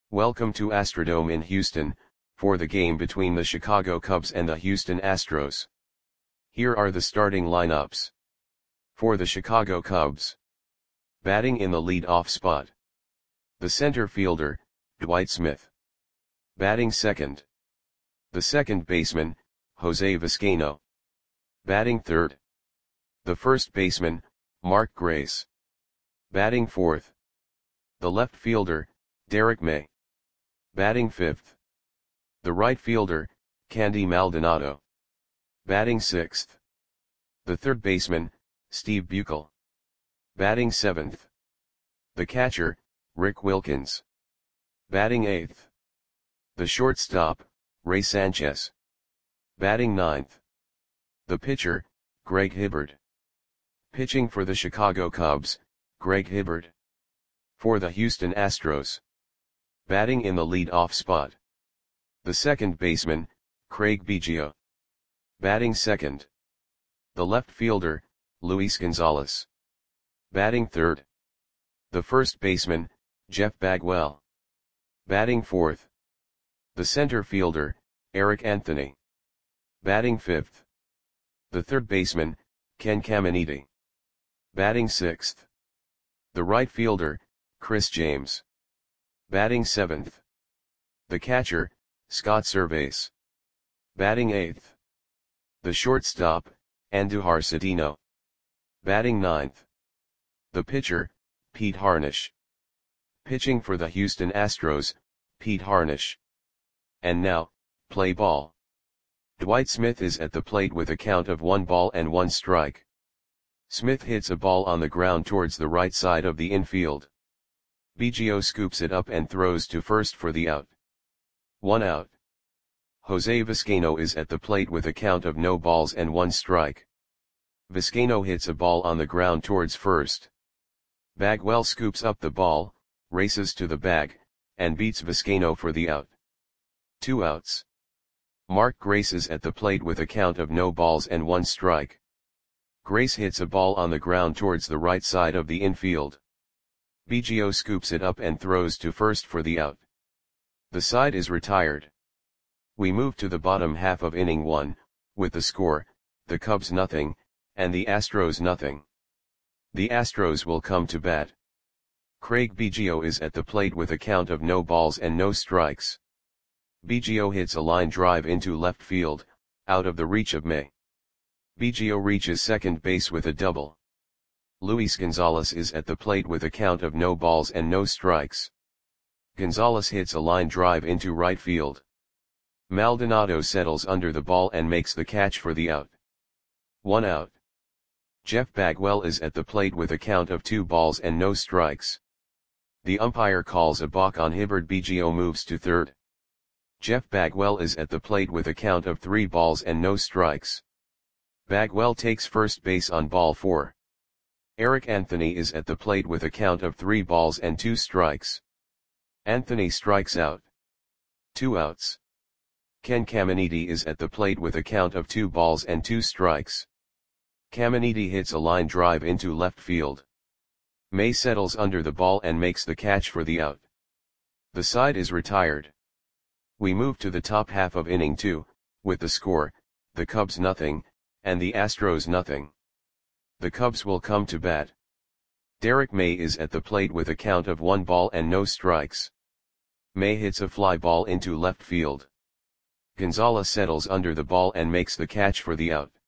Welcome to Astrodome in Houston, for the game between the Chicago Cubs and the Houston Astros. Here are the starting lineups. For the Chicago Cubs. Batting in the lead-off spot. The center fielder, Dwight Smith. Batting second. The second baseman, Jose Vizcaino. Batting third. The first baseman, Mark Grace. Batting fourth. The left fielder, Derek May. Batting fifth. The right fielder, Candy Maldonado. Batting sixth. The third baseman, Steve Buechele. Batting seventh. The catcher, Rick Wilkins. Batting eighth. The shortstop, Ray Sanchez. Batting ninth. The pitcher, Greg Hibbard. Pitching for the Chicago Cubs, Greg Hibbard. For the Houston Astros. Batting in the lead-off spot. The second baseman, Craig Biggio. Batting second. The left fielder, Luis Gonzalez. Batting third. The first baseman, Jeff Bagwell. Batting fourth. The center fielder, Eric Anthony. Batting fifth. The third baseman, Ken Caminiti. Batting sixth. The right fielder, Chris James. Batting seventh. The catcher, Scott Servais. Batting eighth. The shortstop, Andujar Cedeno. Batting ninth. The pitcher, Pete Harnisch. Pitching for the Houston Astros, Pete Harnisch. And now, play ball. Dwight Smith is at the plate with a count of 1 strike. Smith hits a ball on the ground towards the right side of the infield. Biggio scoops it up and throws to first for the out. 1 out. Jose Vizcaino is at the plate with a count of 0 strike. Vizcaino hits a ball on the ground towards first. Bagwell scoops up the ball, races to the bag, and beats Vizcaino for the out. 2 outs. Mark Grace is at the plate with a count of 0 strike. Grace hits a ball on the ground towards the right side of the infield. Biggio scoops it up and throws to first for the out. The side is retired. We move to the bottom half of inning 1, with the score, the Cubs nothing, and the Astros nothing. The Astros will come to bat. Craig Biggio is at the plate with a count of 0 strikes. Biggio hits a line drive into left field, out of the reach of May. Biggio reaches second base with a double. Luis Gonzalez is at the plate with a count of 0 strikes. Gonzalez hits a line drive into right field. Maldonado settles under the ball and makes the catch for the out. 1 out. Jeff Bagwell is at the plate with a count of 2 strikes. The umpire calls a balk on Hibbard. Biggio moves to third. Jeff Bagwell is at the plate with a count of 3 strikes. Bagwell takes first base on ball 4. Eric Anthony is at the plate with a count of 3 strikes. Anthony strikes out. 2 outs. Ken Caminiti is at the plate with a count of 2 strikes. Caminiti hits a line drive into left field. May settles under the ball and makes the catch for the out. The side is retired. We move to the top half of inning 2, with the score, the Cubs nothing, and the Astros nothing. The Cubs will come to bat. Derek May is at the plate with a count of 1 strikes. May hits a fly ball into left field. Gonzalez settles under the ball and makes the catch for the out.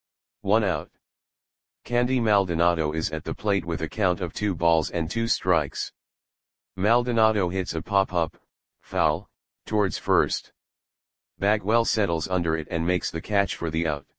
1 out. Candy Maldonado is at the plate with a count of 2 strikes. Maldonado hits a pop-up, foul, towards first. Bagwell settles under it and makes the catch for the out.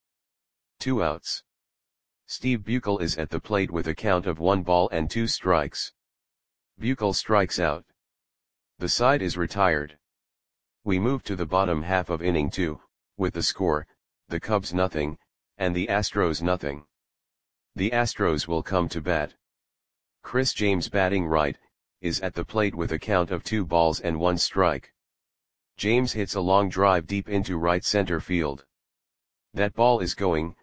2 outs. Steve Buechele is at the plate with a count of 1 strikes. Buechele strikes out. The side is retired. We move to the bottom half of inning 2, with the score, the Cubs nothing, and the Astros nothing. The Astros will come to bat. Chris James batting right, is at the plate with a count of 2 strikes. James hits a long drive deep into right center field. That ball is going,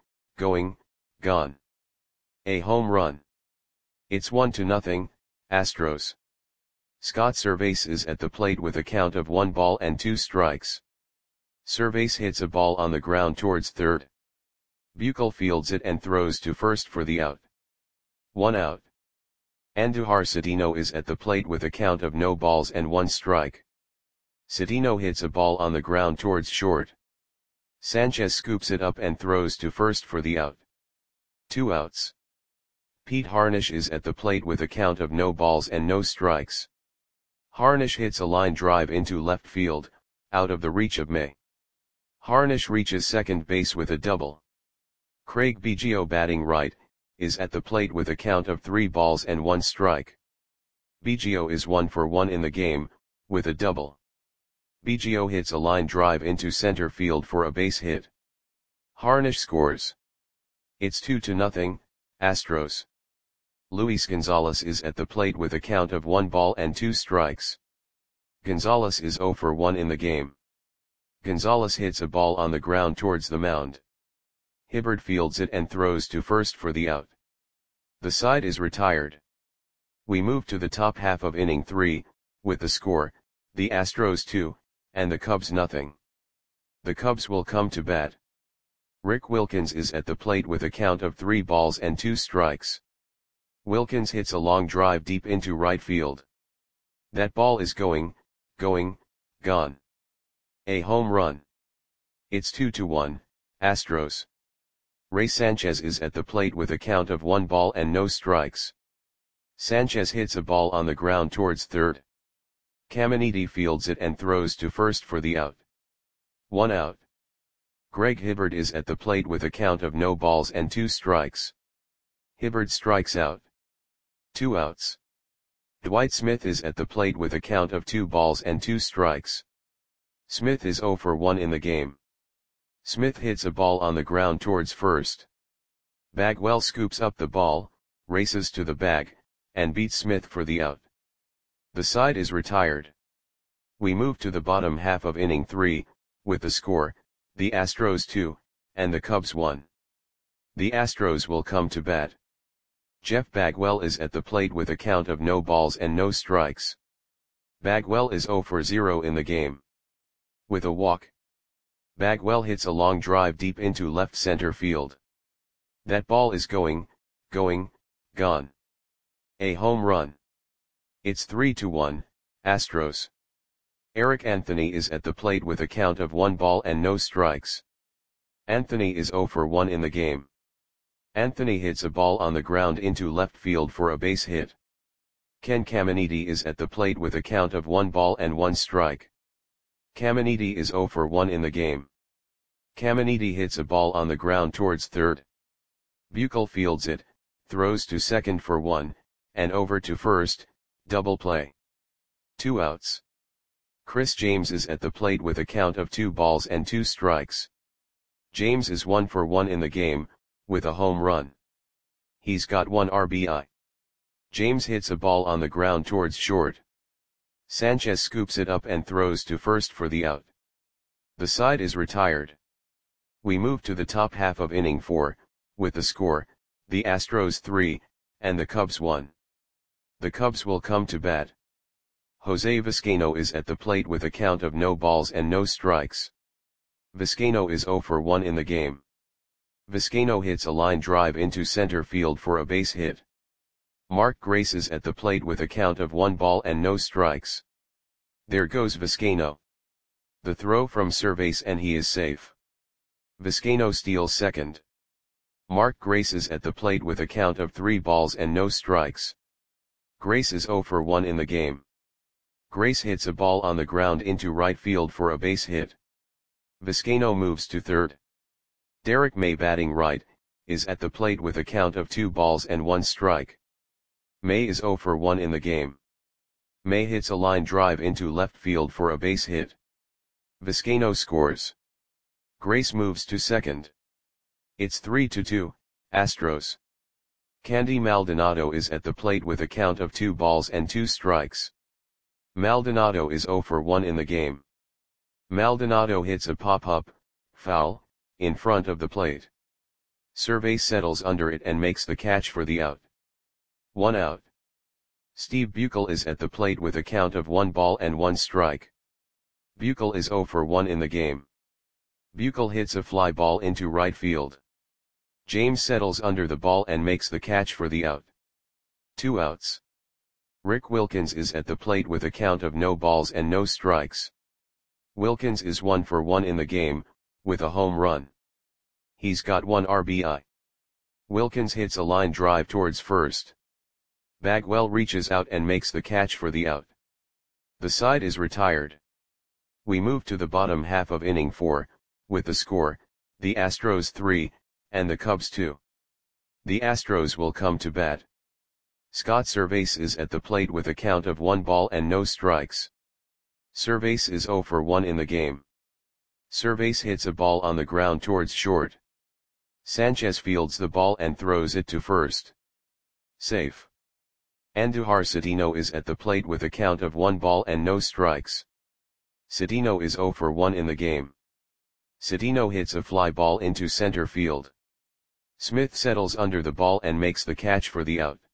gone. A home run. It's 1-0, Astros. Scott Servais is at the plate with a count of 1 ball and 2 strikes. Servais hits a ball on the ground towards third. Buechel fields it and throws to first for the out. 1 out. Andujar Cedeno is at the plate with a count of no balls and 1 strike. Cedeno hits a ball on the ground towards short. Sanchez scoops it up and throws to first for the out. 2 outs. Pete Harnisch is at the plate with a count of no balls and no strikes. Harnisch hits a line drive into left field, out of the reach of May. Harnisch reaches second base with a double. Craig Biggio, batting right, is at the plate with a count of 3 balls and 1 strike. Biggio is 1 for 1 in the game, with a double. Biggio hits a line drive into center field for a base hit. Harnisch scores. It's 2-0, Astros. Luis Gonzalez is at the plate with a count of 1 ball and 2 strikes. Gonzalez is 0 for 1 in the game. Gonzalez hits a ball on the ground towards the mound. Hibbert fields it and throws to first for the out. The side is retired. We move to the top half of inning 3, with the score, the Astros 2, and the Cubs nothing. The Cubs will come to bat. Rick Wilkins is at the plate with a count of 3 balls and 2 strikes. Wilkins hits a long drive deep into right field. That ball is gone. A home run. It's 2-1, Astros. Ray Sanchez is at the plate with a count of 1 ball and no strikes. Sanchez hits a ball on the ground towards third. Caminiti fields it and throws to first for the out. 1 out. Greg Hibbert is at the plate with a count of no balls and 2 strikes. Hibbert strikes out. 2 outs. Dwight Smith is at the plate with a count of 2 balls and 2 strikes. Smith is 0 for 1 in the game. Smith hits a ball on the ground towards first. Bagwell scoops up the ball, races to the bag, and beats Smith for the out. The side is retired. We move to the bottom half of inning 3, with the score, the Astros 2, and the Cubs 1. The Astros will come to bat. Jeff Bagwell is at the plate with a count of no balls and no strikes. Bagwell is 0 for 0 in the game. With a walk. Bagwell hits a long drive deep into left center field. That ball is gone. A home run. It's 3-1, Astros. Eric Anthony is at the plate with a count of 1 ball and no strikes. Anthony is 0 for 1 in the game. Anthony hits a ball on the ground into left field for a base hit. Ken Caminiti is at the plate with a count of 1 ball and 1 strike. Caminiti is 0 for 1 in the game. Caminiti hits a ball on the ground towards third. Buechel fields it, throws to second for 1, and over to first, double play. 2 outs. Chris James is at the plate with a count of 2 balls and 2 strikes. James is 1 for 1 in the game, with a home run. He's got 1 RBI. James hits a ball on the ground towards short. Sanchez scoops it up and throws to first for the out. The side is retired. We move to the top half of inning 4, with the score, the Astros 3, and the Cubs 1. The Cubs will come to bat. Jose Vizcaino is at the plate with a count of no balls and no strikes. Vizcaino is 0 for 1 in the game. Vizcaino hits a line drive into center field for a base hit. Mark Grace is at the plate with a count of 1 ball and no strikes. There goes Vizcaino. The throw from Servais and he is safe. Vizcaino steals second. Mark Grace is at the plate with a count of 3 balls and no strikes. Grace is 0 for 1 in the game. Grace hits a ball on the ground into right field for a base hit. Vizcaino moves to third. Derek May, batting right, is at the plate with a count of 2 balls and 1 strike. May is 0 for 1 in the game. May hits a line drive into left field for a base hit. Vizcaino scores. Grace moves to second. It's 3-2, Astros. Candy Maldonado is at the plate with a count of 2 balls and 2 strikes. Maldonado is 0 for 1 in the game. Maldonado hits a pop-up, foul, in front of the plate. Servais settles under it and makes the catch for the out. 1 out. Steve Buechel is at the plate with a count of 1 ball and 1 strike. Buechel is 0 for 1 in the game. Buechel hits a fly ball into right field. James settles under the ball and makes the catch for the out. 2 outs. Rick Wilkins is at the plate with a count of no balls and no strikes. Wilkins is 1 for 1 in the game, with a home run. He's got 1 RBI. Wilkins hits a line drive towards first. Bagwell reaches out and makes the catch for the out. The side is retired. We move to the bottom half of inning 4, with the score, the Astros 3, and the Cubs 2. The Astros will come to bat. Scott Servais is at the plate with a count of 1 ball and no strikes. Servais is 0 for 1 in the game. Servais hits a ball on the ground towards short. Sanchez fields the ball and throws it to first. Safe. Andujar Cedeno is at the plate with a count of 1 ball and no strikes. Cedeno is 0 for 1 in the game. Cedeno hits a fly ball into center field. Smith settles under the ball and makes the catch for the out.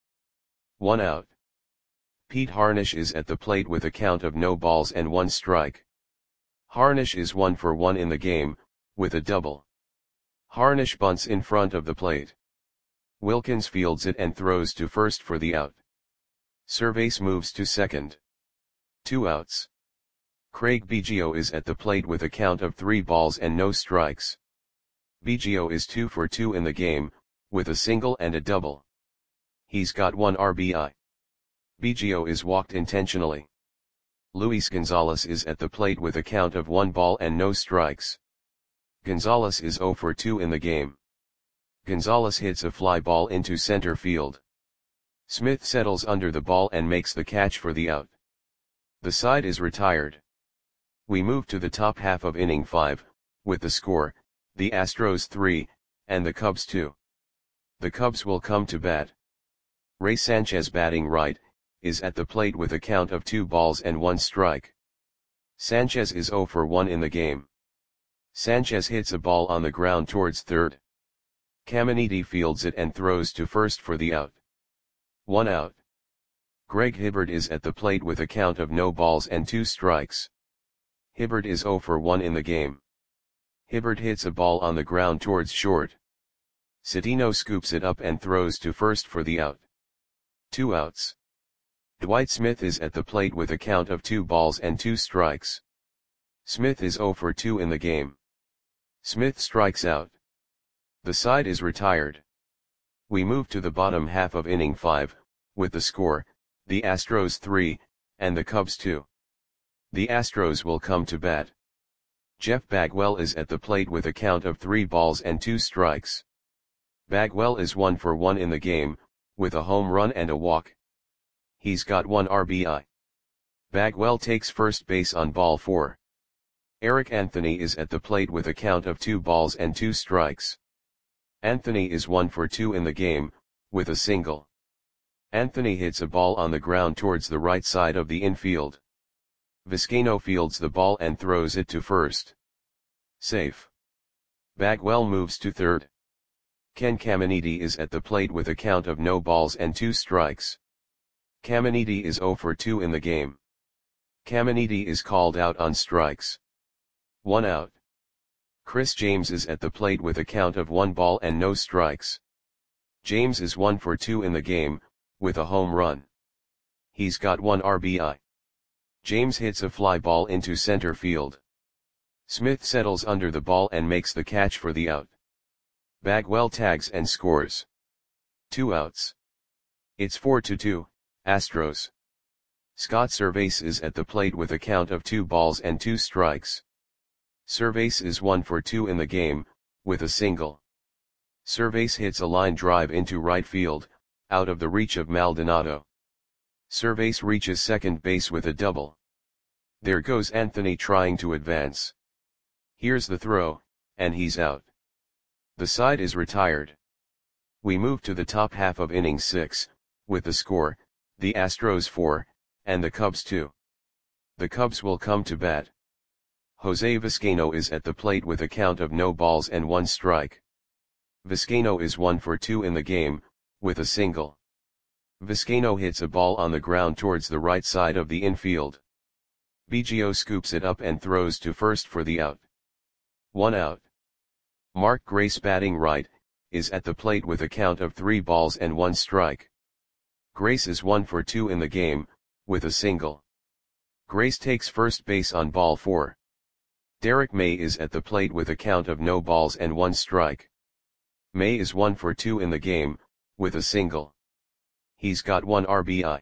1 out. Pete Harnisch is at the plate with a count of no balls and 1 strike. Harnisch is 1 for 1 in the game, with a double. Harnisch bunts in front of the plate. Wilkins fields it and throws to first for the out. Servais moves to second. 2 outs. Craig Biggio is at the plate with a count of 3 balls and no strikes. Biggio is 2 for 2 in the game, with a single and a double. He's got 1 RBI. Biggio is walked intentionally. Luis Gonzalez is at the plate with a count of 1 ball and no strikes. Gonzalez is 0 for 2 in the game. Gonzalez hits a fly ball into center field. Smith settles under the ball and makes the catch for the out. The side is retired. We move to the top half of inning 5, with the score, the Astros 3, and the Cubs 2. The Cubs will come to bat. Ray Sanchez, batting right, is at the plate with a count of 2 balls and 1 strike. Sanchez is 0 for 1 in the game. Sanchez hits a ball on the ground towards third. Caminiti fields it and throws to first for the out. 1 out. Greg Hibbert is at the plate with a count of no balls and 2 strikes. Hibbert is 0 for 1 in the game. Hibbert hits a ball on the ground towards short. Cedeno scoops it up and throws to first for the out. 2 outs. Dwight Smith is at the plate with a count of 2 balls and 2 strikes. Smith is 0 for 2 in the game. Smith strikes out. The side is retired. We move to the bottom half of inning 5, with the score, the Astros 3, and the Cubs 2. The Astros will come to bat. Jeff Bagwell is at the plate with a count of 3 balls and 2 strikes. Bagwell is 1 for 1 in the game, with a home run and a walk. He's got 1 RBI. Bagwell takes first base on ball 4. Eric Anthony is at the plate with a count of 2 balls and 2 strikes. Anthony is 1 for 2 in the game, with a single. Anthony hits a ball on the ground towards the right side of the infield. Vizcaino fields the ball and throws it to first. Safe. Bagwell moves to third. Ken Caminiti is at the plate with a count of no balls and 2 strikes. Caminiti is 0 for 2 in the game. Caminiti is called out on strikes. 1 out. Chris James is at the plate with a count of 1 ball and no strikes. James is 1 for 2 in the game, with a home run. He's got 1 RBI. James hits a fly ball into center field. Smith settles under the ball and makes the catch for the out. Bagwell tags and scores. 2 outs. It's 4-2, Astros. Scott Servais is at the plate with a count of 2 balls and 2 strikes. Servais is 1 for 2 in the game, with a single. Servais hits a line drive into right field, out of the reach of Maldonado. Servais reaches second base with a double. There goes Anthony trying to advance. Here's the throw, and he's out. The side is retired. We move to the top half of inning 6, with the score, the Astros 4, and the Cubs 2. The Cubs will come to bat. Jose Vizcaino is at the plate with a count of no balls and 1 strike. Vizcaino is 1 for 2 in the game, with a single. Vizcaino hits a ball on the ground towards the right side of the infield. Biggio scoops it up and throws to first for the out. 1 out. Mark Grace, batting right, is at the plate with a count of 3 balls and 1 strike. Grace is 1 for 2 in the game, with a single. Grace takes first base on ball 4. Derek May is at the plate with a count of no balls and 1 strike. May is 1 for 2 in the game, with a single. He's got 1 RBI.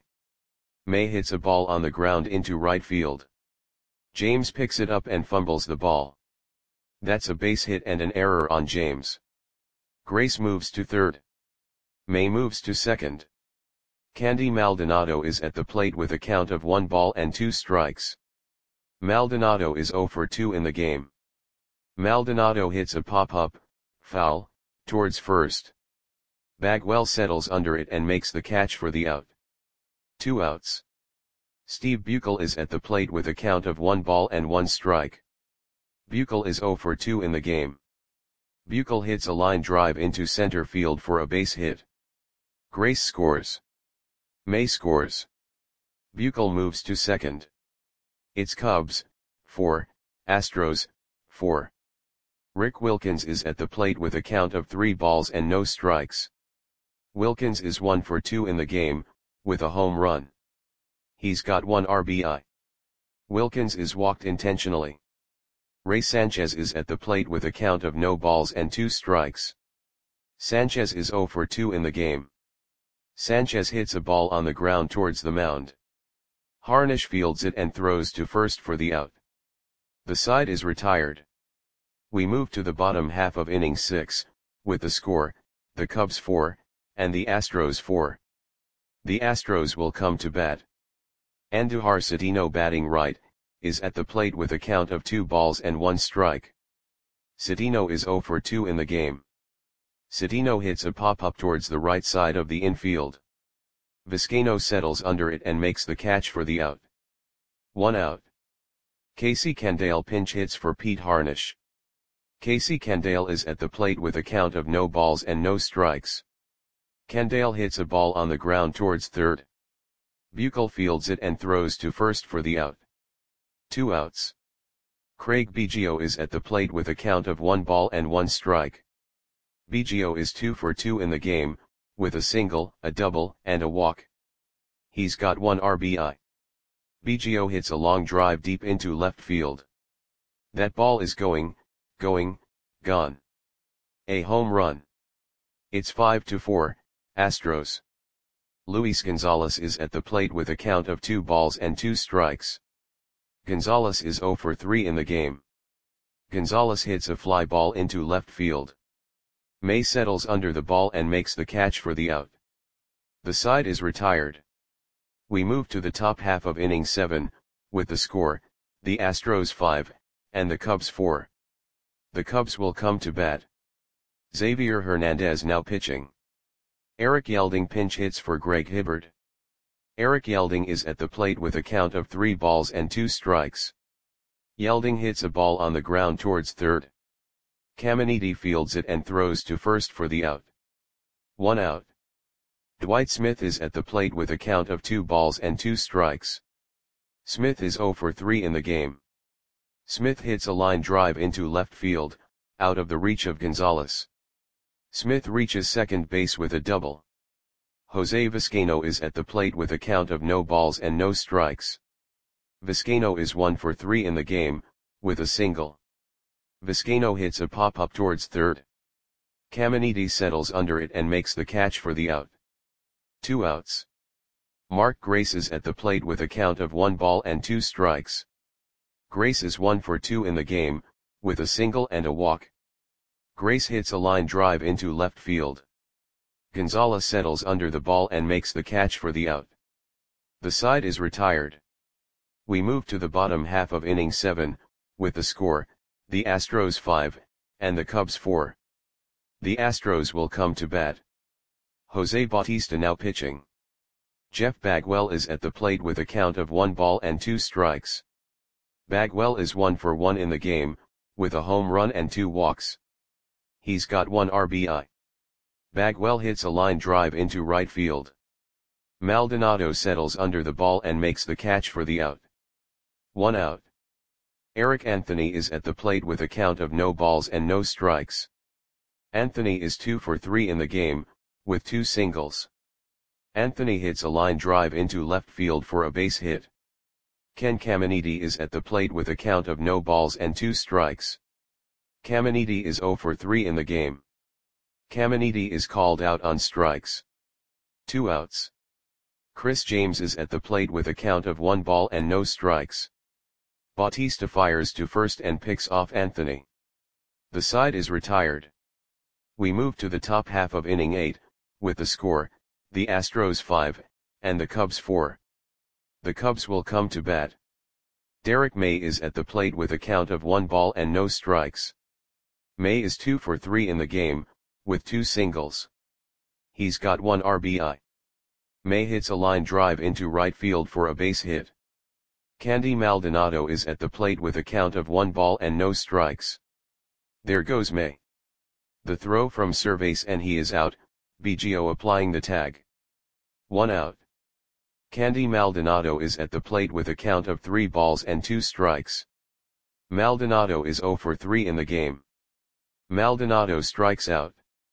May hits a ball on the ground into right field. James picks it up and fumbles the ball. That's a base hit and an error on James. Grace moves to third. May moves to second. Candy Maldonado is at the plate with a count of 1 ball and 2 strikes. Maldonado is 0 for 2 in the game. Maldonado hits a pop-up, foul, towards first. Bagwell settles under it and makes the catch for the out. 2 outs. Steve Buechele is at the plate with a count of 1 ball and 1 strike. Buechele is 0 for 2 in the game. Buechele hits a line drive into center field for a base hit. Grace scores. May scores. Buechele moves to second. It's Cubs, 4, Astros, 4. Rick Wilkins is at the plate with a count of 3 balls and no strikes. Wilkins is 1 for 2 in the game, with a home run. He's got 1 RBI. Wilkins is walked intentionally. Ray Sanchez is at the plate with a count of no balls and 2 strikes. Sanchez is 0 for 2 in the game. Sanchez hits a ball on the ground towards the mound. Harnish fields it and throws to first for the out. The side is retired. We move to the bottom half of inning 6, with the score, the Cubs 4, and the Astros 4. The Astros will come to bat. Andujar Cedeno, batting right, is at the plate with a count of 2 balls and 1 strike. Cedeno is 0 for 2 in the game. Cedeno hits a pop-up towards the right side of the infield. Vizcaino settles under it and makes the catch for the out. 1 out. Casey Candaele pinch hits for Pete Harnish. Casey Candaele is at the plate with a count of no balls and no strikes. Candaele hits a ball on the ground towards third. Buechele fields it and throws to first for the out. 2 outs. Craig Biggio is at the plate with a count of 1 ball and 1 strike. Biggio is 2 for 2 in the game, with a single, a double, and a walk. He's got 1 RBI. Biggio hits a long drive deep into left field. That ball is going, gone. A home run. It's 5-4, Astros. Luis Gonzalez is at the plate with a count of 2 balls and 2 strikes. Gonzalez is 0 for 3 in the game. Gonzalez hits a fly ball into left field. May settles under the ball and makes the catch for the out. The side is retired. We move to the top half of inning 7, with the score, the Astros 5, and the Cubs 4. The Cubs will come to bat. Xavier Hernandez now pitching. Eric Yelding pinch hits for Greg Hibbert. Eric Yelding is at the plate with a count of 3 balls and 2 strikes. Yelding hits a ball on the ground towards third. Caminiti fields it and throws to first for the out. 1 out. Dwight Smith is at the plate with a count of 2 balls and 2 strikes. Smith is 0 for 3 in the game. Smith hits a line drive into left field, out of the reach of Gonzalez. Smith reaches second base with a double. Jose Vizcaino is at the plate with a count of no balls and no strikes. Vizcaino is 1 for 3 in the game, with a single. Vizcaino hits a pop-up towards third. Caminiti settles under it and makes the catch for the out. 2 outs. Mark Grace is at the plate with a count of 1 ball and 2 strikes. Grace is 1 for 2 in the game, with a single and a walk. Grace hits a line drive into left field. Gonzalez settles under the ball and makes the catch for the out. The side is retired. We move to the bottom half of inning 7, with the score, the Astros 5, and the Cubs 4. The Astros will come to bat. Jose Bautista now pitching. Jeff Bagwell is at the plate with a count of 1 ball and 2 strikes. Bagwell is 1 for 1 in the game, with a home run and 2 walks. He's got 1 RBI. Bagwell hits a line drive into right field. Maldonado settles under the ball and makes the catch for the out. 1 out. Eric Anthony is at the plate with a count of no balls and no strikes. Anthony is 2 for 3 in the game, with 2 singles. Anthony hits a line drive into left field for a base hit. Ken Caminiti is at the plate with a count of no balls and 2 strikes. Caminiti is 0 for 3 in the game. Caminiti is called out on strikes. 2 outs. Chris James is at the plate with a count of 1 ball and no strikes. Bautista fires to first and picks off Anthony. The side is retired. We move to the top half of inning 8, with the score, the Astros 5, and the Cubs 4. The Cubs will come to bat. Derek May is at the plate with a count of 1 ball and no strikes. May is 2 for 3 in the game, with 2 singles. He's got 1 RBI. May hits a line drive into right field for a base hit. Candy Maldonado is at the plate with a count of 1 ball and no strikes. There goes May. The throw from Cervase and he is out, BGO applying the tag. 1 out. Candy Maldonado is at the plate with a count of 3 balls and 2 strikes. Maldonado is 0 for 3 in the game. Maldonado strikes out.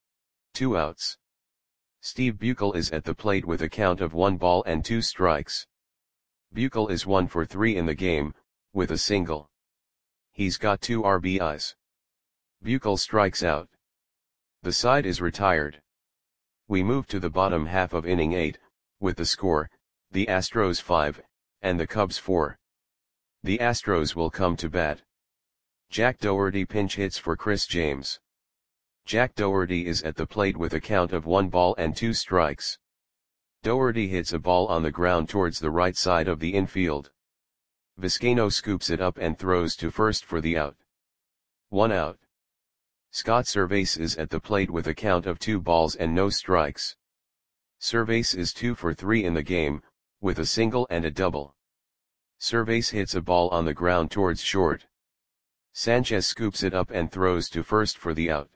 2 outs. Steve Buechel is at the plate with a count of 1 ball and 2 strikes. Buechel is 1 for 3 in the game, with a single. He's got 2 RBIs. Buechel strikes out. The side is retired. We move to the bottom half of inning 8, with the score, the Astros 5, and the Cubs 4. The Astros will come to bat. Jack Dougherty pinch hits for Chris James. Jack Dougherty is at the plate with a count of 1 ball and 2 strikes. Dougherty hits a ball on the ground towards the right side of the infield. Vizcaino scoops it up and throws to first for the out. 1 out. Scott Cervase is at the plate with a count of 2 balls and no strikes. Cervase is 2 for 3 in the game, with a single and a double. Cervase hits a ball on the ground towards short. Sanchez scoops it up and throws to first for the out.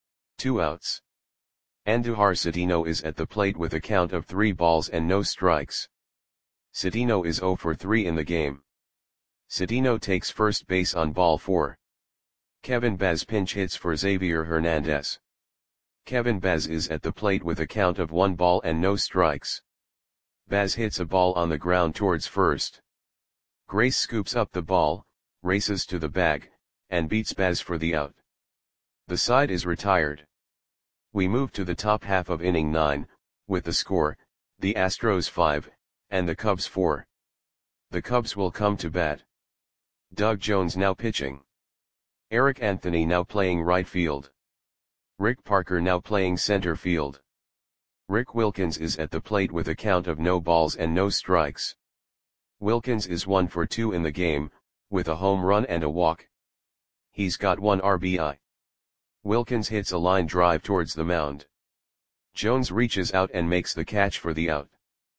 2 outs. Andujar Citino is at the plate with a count of 3 balls and no strikes. Citino is 0 for 3 in the game. Citino takes first base on ball 4. Kevin Baz pinch hits for Xavier Hernandez. Kevin Baz is at the plate with a count of 1 ball and no strikes. Baz hits a ball on the ground towards first. Grace scoops up the ball, races to the bag, and beats Baz for the out. The side is retired. We move to the top half of inning 9, with the score, the Astros 5, and the Cubs 4. The Cubs will come to bat. Doug Jones now pitching. Eric Anthony now playing right field. Rick Parker now playing center field. Rick Wilkins is at the plate with a count of no balls and no strikes. Wilkins is 1 for 2 in the game, with a home run and a walk. He's got 1 RBI. Wilkins hits a line drive towards the mound. Jones reaches out and makes the catch for the out.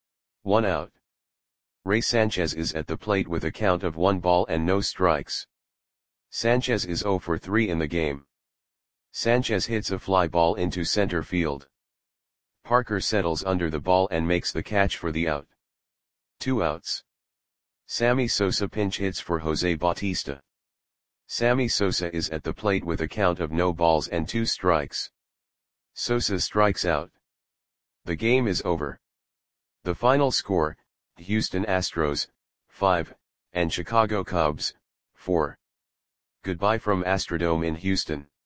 1 out. Ray Sanchez is at the plate with a count of 1 ball and no strikes. Sanchez is 0 for 3 in the game. Sanchez hits a fly ball into center field. Parker settles under the ball and makes the catch for the out. 2 outs. Sammy Sosa pinch hits for Jose Bautista. Sammy Sosa is at the plate with a count of no balls and 2 strikes. Sosa strikes out. The game is over. The final score, Houston Astros, 5, and Chicago Cubs, 4. Goodbye from Astrodome in Houston.